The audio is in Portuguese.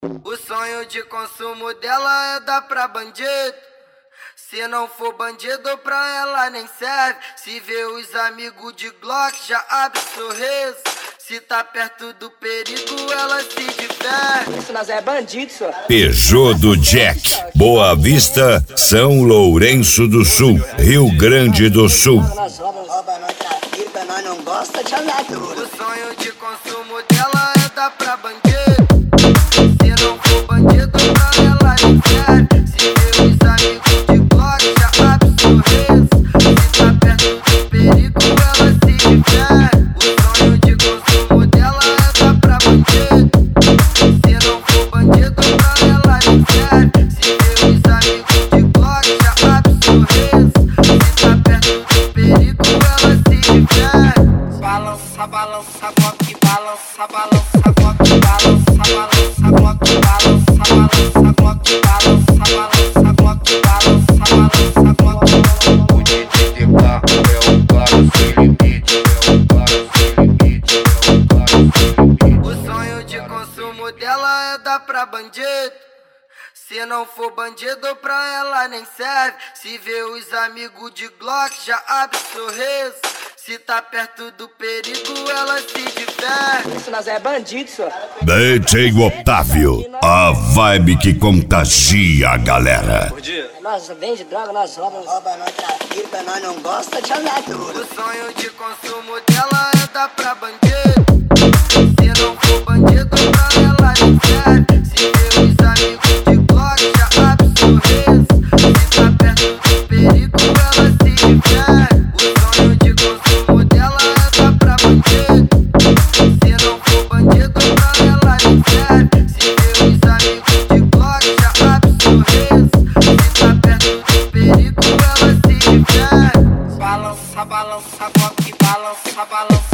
O sonho de consumo dela é dar pra bandido. Se não for bandido pra ela nem serve. Se vê os amigos de Glock já abre sorriso. Se tá perto do perigo ela se diverte. Isso nós é bandido, senhor. Peugeot do Jack, Boa Vista, São Lourenço do Sul, Rio Grande do Sul. Nós rouba, nós trafica, nós não gosta de andar duro. O sonho de consumo dela é dar pra bandido. Se não for bandido pra ela nem serve. Se vê os amigos de Glock já abre sorriso. Se tá perto do perigo ela se diverte. O sonho de consumo dela é dar pra bandido. Se não for bandido pra ela nem serve. Se vê os amigos de Glock já abre sorriso. Se tá perto do perigo ela se diverte. Balança, balança, Glock, balança, balança, Glock, balança, balança, Glock, balança, balança, Glock, balança, balança, Glock, balança, balança, Glock. O DDTK é o cara sem limite, é o cara sem limite, é o cara sem limite. O sonho de consumo dela é dar pra bandido. Se não for bandido pra ela nem serve. Se vê os amigos de Glock já abre sorriso. Se tá perto do perigo ela se diverte. Isso nós é bandido, senhor. DJ Otávio, a vibe que contagia a galera. Nós vende droga, nós rouba, nós trafica, nós não gosta de andar duro. O sonho de consumo dela é dar pra bandido. Se não for bandido pra ela nem serve. Se vê os amigos de Glock já abre sorriso. Se tá perto do perigo ela se diverte. O sonho de consumo dela é dar pra bandido. Se não for bandido pra ela nem serve. Se vê os amigos de Glock já abre sorriso. Se tá perto do perigo ela se diverte. Balança, balança, Glock, balança, balança.